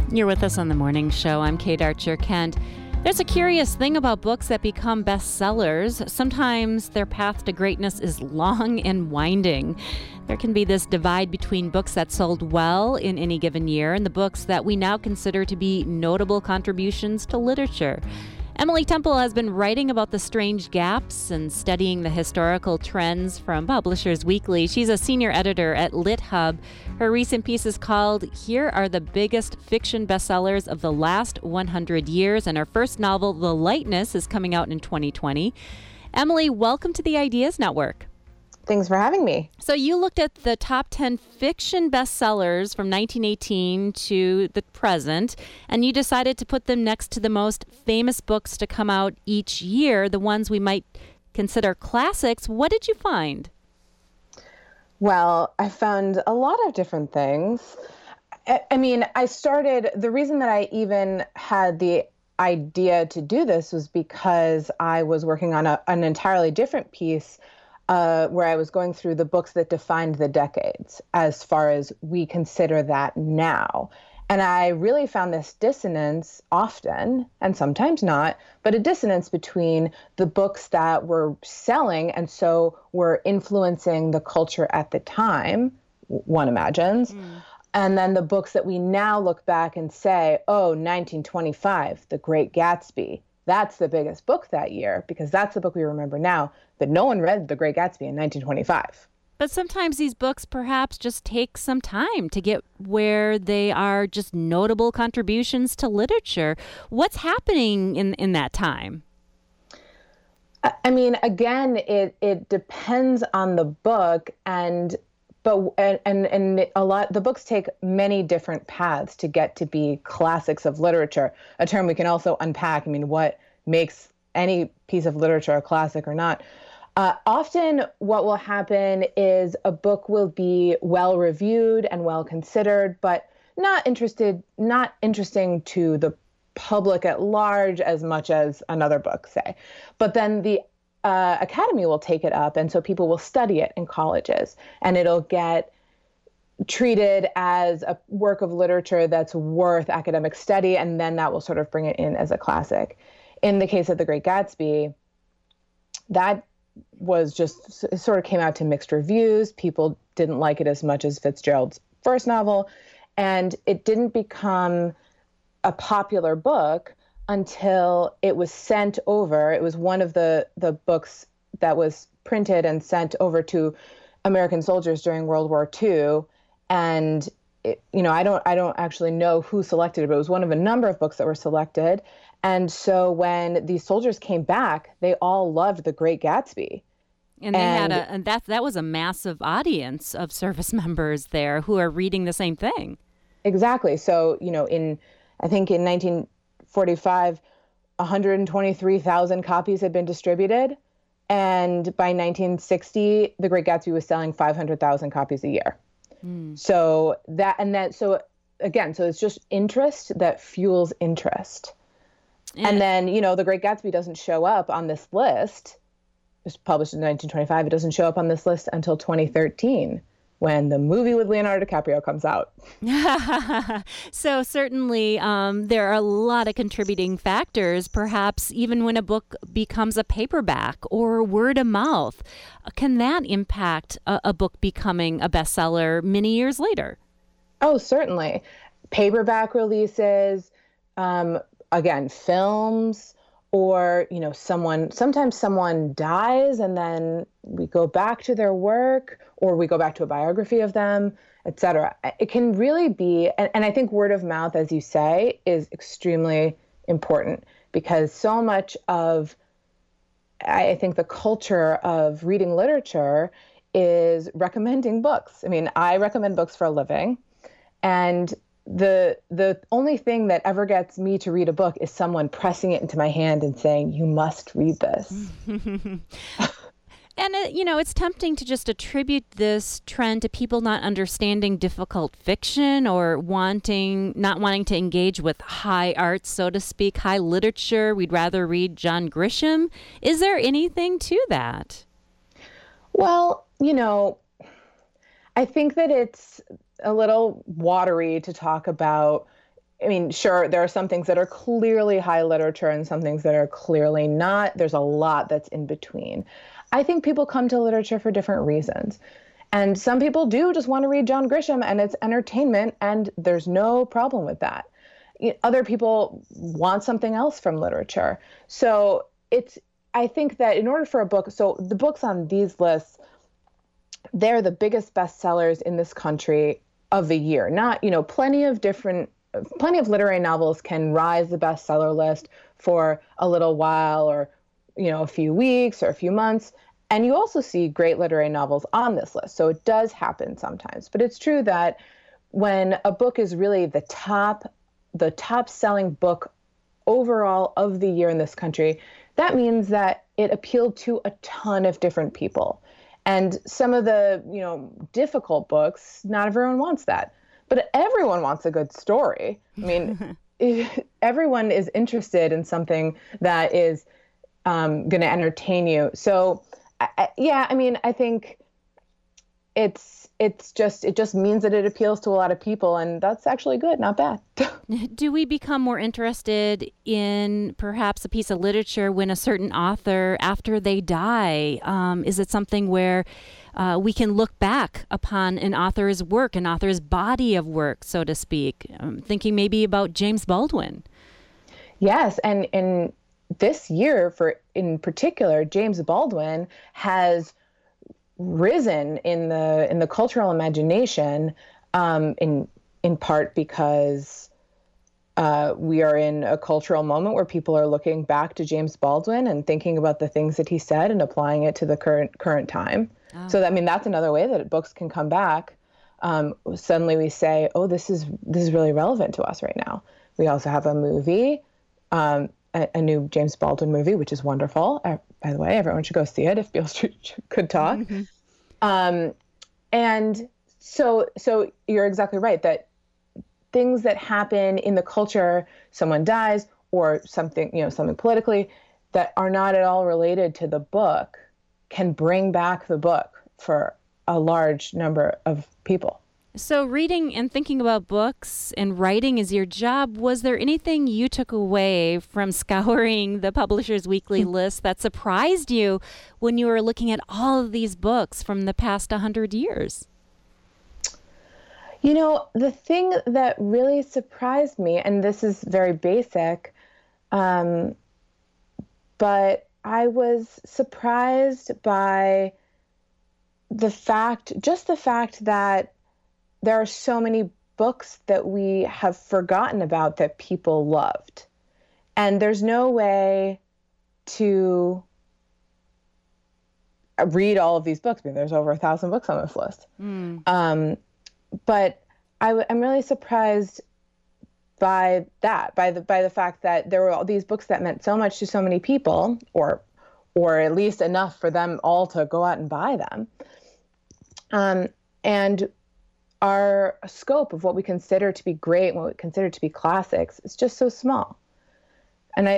You're with us on the morning show. I'm Kate Archer-Kent. There's a curious thing about books that become bestsellers. Sometimes their path to greatness is long and winding. There can be this divide between books that sold well in any given year and the books that we now consider to be notable contributions to literature. Emily Temple has been writing about the strange gaps and studying the historical trends from Publishers Weekly. She's a senior editor at LitHub. Her recent piece is called Here Are the Biggest Fiction Bestsellers of the Last 100 Years, and her first novel, The Lightness, is coming out in 2020. Emily, welcome to the Ideas Network. Thanks for having me. So you looked at the top 10 fiction bestsellers from 1918 to the present, and you decided to put them next to the most famous books to come out each year, the ones we might consider classics. What did you find? Well, I found a lot of different things. The reason that I even had the idea to do this was because I was working on an entirely different piece where I was going through the books that defined the decades as far as we consider that now. And I really found this dissonance often, and sometimes not, but a dissonance between the books that were selling and so were influencing the culture at the time, one imagines, and then the books that we now look back and say, oh, 1925, The Great Gatsby. That's the biggest book that year because that's the book we remember now. But no one read The Great Gatsby in 1925. But sometimes these books perhaps just take some time to get where they are just notable contributions to literature. What's happening in that time? Again, it depends on the book, and a lot. The books take many different paths to get to be classics of literature. A term we can also unpack. What makes any piece of literature a classic or not? Often what will happen is a book will be well reviewed and well considered, but not interesting to the public at large as much as another book, say. But then the Academy will take it up, and so people will study it in colleges, and it'll get treated as a work of literature that's worth academic study, and then that will sort of bring it in as a classic. In the case of The Great Gatsby, that was just it sort of came out to mixed reviews. People didn't like it as much as Fitzgerald's first novel, and it didn't become a popular book until it was sent over. It was one of the books that was printed and sent over to American soldiers during World War II. And I don't actually know who selected it, but it was one of a number of books that were selected. And so when these soldiers came back, they all loved The Great Gatsby. And they had that was a massive audience of service members there who are reading the same thing. Exactly. So, I think in 1945, 123,000 copies had been distributed. And by 1960, The Great Gatsby was selling 500,000 copies a year. So it's just interest that fuels interest. And then, The Great Gatsby doesn't show up on this list. It was published in 1925. It doesn't show up on this list until 2013, when the movie with Leonardo DiCaprio comes out. So certainly there are a lot of contributing factors, perhaps even when a book becomes a paperback or word of mouth. Can that impact a book becoming a bestseller many years later? Oh, certainly. Paperback releases, again, films, or, sometimes someone dies and then we go back to their work or we go back to a biography of them, et cetera. It can really be, and I think word of mouth, as you say, is extremely important because so much of, I think, the culture of reading literature is recommending books. I recommend books for a living, and the only thing that ever gets me to read a book is someone pressing it into my hand and saying, you must read this. And, it's tempting to just attribute this trend to people not understanding difficult fiction or not wanting to engage with high art, so to speak, high literature. We'd rather read John Grisham. Is there anything to that? Well, I think that it's a little watery to talk about I mean, sure, there are some things that are clearly high literature and some things that are clearly not. There's a lot that's in between. I think people come to literature for different reasons. And some people do just want to read John Grisham and it's entertainment, and there's no problem with that. Other people want something else from literature. So I think that in order for a book, so the books on these lists, they're the biggest bestsellers in this country of the year. Not, plenty of literary novels can rise the bestseller list for a little while or, a few weeks or a few months. And you also see great literary novels on this list. So it does happen sometimes. But it's true that when a book is really the top selling book overall of the year in this country, that means that it appealed to a ton of different people. And some of the, difficult books, not everyone wants that. But everyone wants a good story. I mean, everyone is interested in something that is going to entertain you. So, I think it just means that it appeals to a lot of people, and that's actually good, not bad. Do we become more interested in perhaps a piece of literature when a certain author, after they die, is it something where we can look back upon an author's work, an author's body of work, so to speak? Thinking maybe about James Baldwin. Yes, and this year, in particular, James Baldwin has risen in the cultural imagination, in part because we are in a cultural moment where people are looking back to James Baldwin and thinking about the things that he said and applying it to the current time. Oh. So that's another way that books can come back. Suddenly we say, oh, this is really relevant to us right now. We also have a movie, a new James Baldwin movie, which is wonderful. By the way, everyone should go see it if Beale Street could talk. Mm-hmm. And so you're exactly right that things that happen in the culture, someone dies or something politically that are not at all related to the book can bring back the book for a large number of people. So reading and thinking about books and writing is your job. Was there anything you took away from scouring the Publishers Weekly list that surprised you when you were looking at all of these books from the past 100 years? The thing that really surprised me, and this is very basic, but I was surprised by the fact that there are so many books that we have forgotten about that people loved. And there's no way to read all of these books. I mean, there's over 1,000 books on this list. But I'm really surprised by that, by the fact that there were all these books that meant so much to so many people, or at least enough for them all to go out and buy them. And our scope of what we consider to be great and what we consider to be classics is just so small. And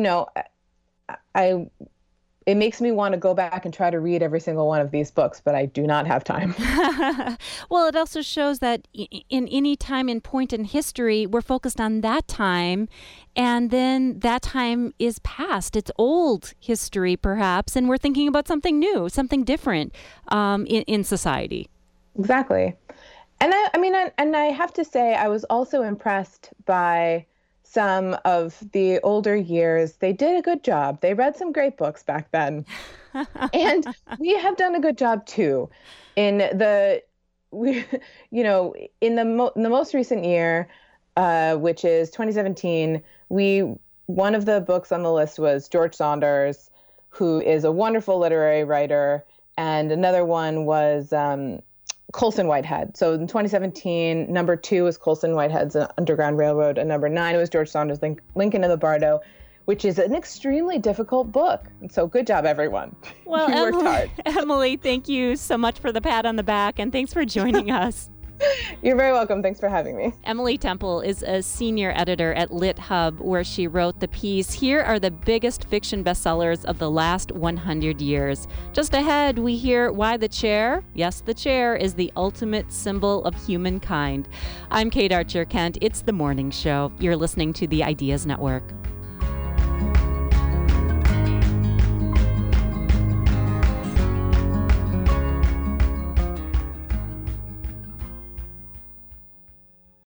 it makes me want to go back and try to read every single one of these books, but I do not have time. Well, it also shows that in any time and point in history, we're focused on that time, and then that time is past. It's old history, perhaps, and we're thinking about something new, something different in society. Exactly. And I have to say, I was also impressed by some of the older years. They did a good job. They read some great books back then. And we have done a good job too. In the most recent year, which is 2017, one of the books on the list was George Saunders, who is a wonderful literary writer, and another one was Colson Whitehead. So in 2017, number 2 was Colson Whitehead's Underground Railroad, and number 9 was George Saunders' Lincoln in the Bardo, which is an extremely difficult book. And so good job, everyone. Well, you worked hard. Emily, thank you so much for the pat on the back, and thanks for joining us. You're very welcome. Thanks for having me. Emily Temple is a senior editor at LitHub, where she wrote the piece, Here Are the Biggest Fiction Bestsellers of the Last 100 Years. Just ahead, we hear why the chair, yes, the chair, is the ultimate symbol of humankind. I'm Kate Archer Kent. It's The Morning Show. You're listening to the Ideas Network.